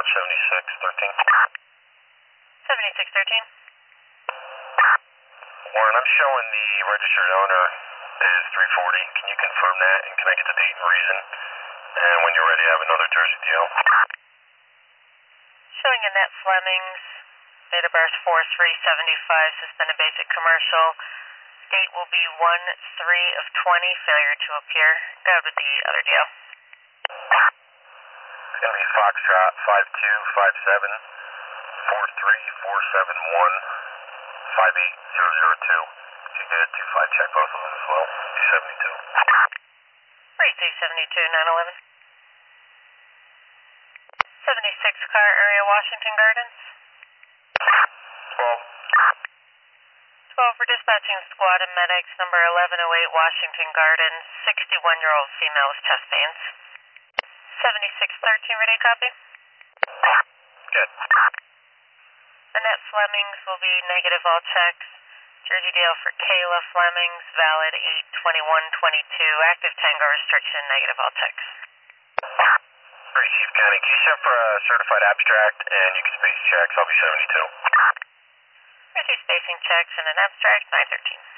Watch 7613. 7613. Warren, I'm showing the registered owner is 340. Can you confirm that, and can I get the date and reason? And when you're ready, I have another Jersey deal. Showing Annette Flemings, date of birth 4/3/75, suspended basic commercial. Date will be 1/3 of 20, failure to appear. Go with the other deal. It's going to be Foxtrot 5257 43471 58002. If you get a 25, check both of them as well. 272. 3272 911. 76 car area, Washington Gardens. 12. 12 for dispatching squad and medics, number 1108 Washington Gardens. 61-year-old female with chest pains. 7613, ready to copy? Good. Annette Flemings will be negative all checks. Jersey deal for Kayla Flemings, valid 8/21/22. Active Tango restriction, negative all checks. Great, Chief County. Can you set for a certified abstract, and you can space checks? I'll be 72. Receive spacing checks and an abstract, 913.